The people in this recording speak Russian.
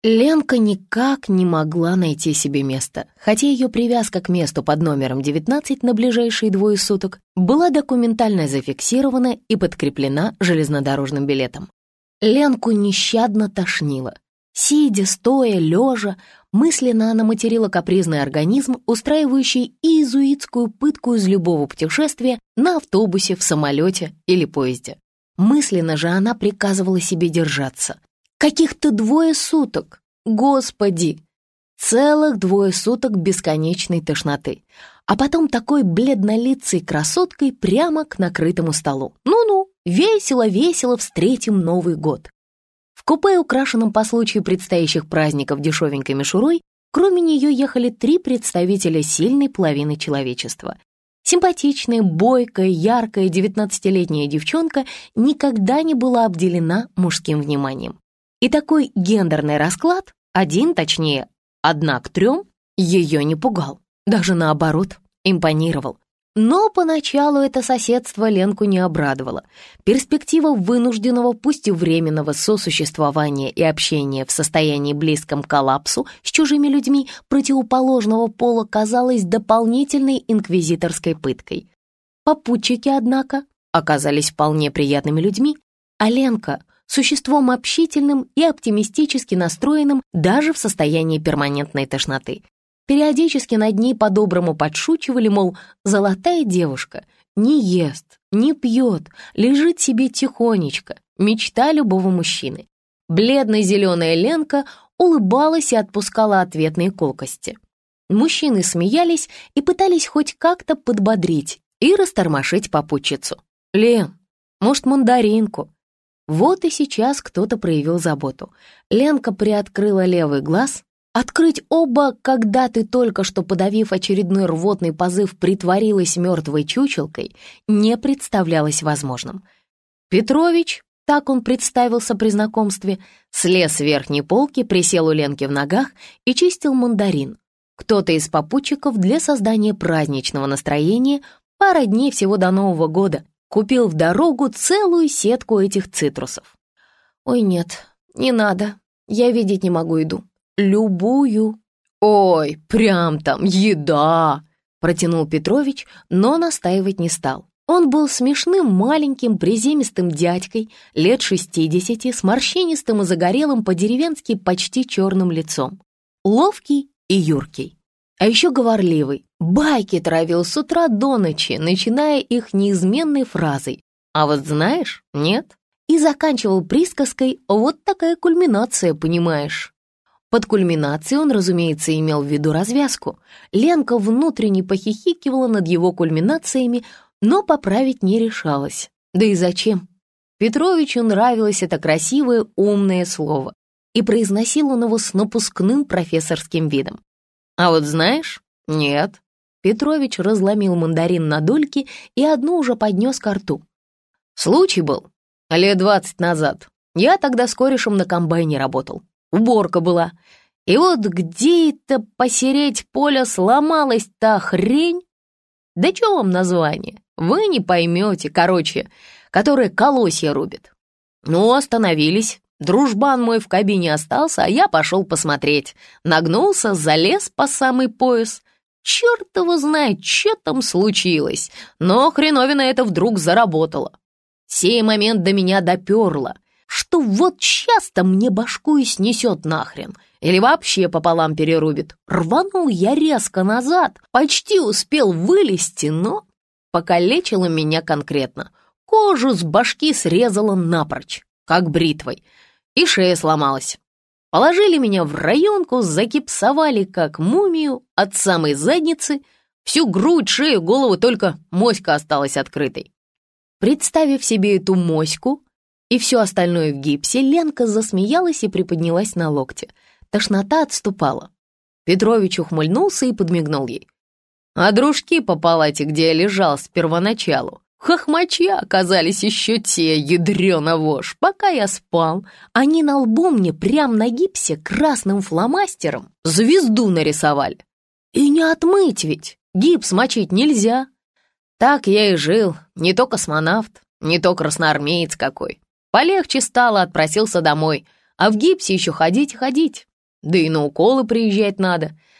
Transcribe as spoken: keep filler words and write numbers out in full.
Ленка никак не могла найти себе места, хотя ее привязка к месту под номером девятнадцать на ближайшие двое суток была документально зафиксирована и подкреплена железнодорожным билетом. Ленку нещадно тошнило. Сидя, стоя, лежа, мысленно она материла капризный организм, устраивающий иезуитскую пытку из любого путешествия на автобусе, в самолете или поезде. Мысленно же она приказывала себе держаться. Каких-то двое суток, господи! Целых двое суток бесконечной тошноты. А потом такой бледнолицей красоткой прямо к накрытому столу. Ну-ну, весело-весело встретим Новый год. В купе, украшенном по случаю предстоящих праздников дешевенькой мишурой, кроме нее ехали три представителя сильной половины человечества. Симпатичная, бойкая, яркая девятнадцатилетняя девчонка никогда не была обделена мужским вниманием. И такой гендерный расклад, один, точнее, одна к трем, ее не пугал, даже наоборот, импонировал. Но поначалу это соседство Ленку не обрадовало. Перспектива вынужденного, пусть и временного сосуществования и общения в состоянии близком к коллапсу с чужими людьми противоположного пола казалась дополнительной инквизиторской пыткой. Попутчики, однако, оказались вполне приятными людьми, а Ленка — существом общительным и оптимистически настроенным даже в состоянии перманентной тошноты. Периодически над ней по-доброму подшучивали, мол, золотая девушка, не ест, не пьет, лежит себе тихонечко, мечта любого мужчины. Бледно-зеленая Ленка улыбалась и отпускала ответные колкости. Мужчины смеялись и пытались хоть как-то подбодрить и растормошить попутчицу. «Лен, может, мандаринку?» Вот и сейчас кто-то проявил заботу. Ленка приоткрыла левый глаз. Открыть оба, когда ты только что, подавив очередной рвотный позыв, притворилась мертвой чучелкой, не представлялось возможным. Петрович, так он представился при знакомстве, слез с верхней полки, присел у Ленки в ногах и чистил мандарин. Кто-то из попутчиков для создания праздничного настроения, пара дней всего до Нового года, купил в дорогу целую сетку этих цитрусов. «Ой, нет, не надо, я видеть не могу еду. Любую». «Ой, прям там еда!» — протянул Петрович, но настаивать не стал. Он был смешным, маленьким, приземистым дядькой, лет шестидесяти, с морщинистым и загорелым по-деревенски почти черным лицом. Ловкий и юркий. А еще говорливый. Байки травил с утра до ночи, начиная их неизменной фразой «А вот знаешь, нет?» и заканчивал присказкой «Вот такая кульминация, понимаешь?» Под кульминацией он, разумеется, имел в виду развязку. Ленка внутренне похихикивала над его кульминациями, но поправить не решалась. Да и зачем? Петровичу нравилось это красивое, умное слово, и произносил он его с напускным профессорским видом. «А вот знаешь, нет». Петрович разломил мандарин на дольки и одну уже поднес ко рту. «Случай был лет двадцать назад. Я тогда с корешем на комбайне работал. Уборка была. И вот где это посереть поля сломалась та хрень? Да чё вам название? Вы не поймете, короче, которая колосья рубит. Ну, остановились. Дружбан мой в кабине остался, а я пошел посмотреть. Нагнулся, залез по самый пояс. Черт его знает, что там случилось. Но хреновина это вдруг заработала. В сей момент до меня доперло, что вот часто мне башку и снесет нахрен, или вообще пополам перерубит. Рванул я резко назад, почти успел вылезти, но покалечило меня конкретно. Кожу с башки срезала напрочь, как бритвой, и шея сломалась. Положили меня в районку, загипсовали как мумию от самой задницы, всю грудь, шею, голову, только моська осталась открытой. Представив себе эту моську и все остальное в гипсе, Ленка засмеялась и приподнялась на локте. Тошнота отступала. Петрович ухмыльнулся и подмигнул ей. А дружки по палате, где я лежал с первоначалу, хохмачи оказались еще те, ядрёна вошь. Пока я спал, они на лбу мне прям на гипсе красным фломастером звезду нарисовали. И не отмыть ведь, гипс мочить нельзя. Так я и жил, не то космонавт, не то красноармеец какой. Полегче стало, отпросился домой, а в гипсе еще ходить и ходить. Да и на уколы приезжать надо.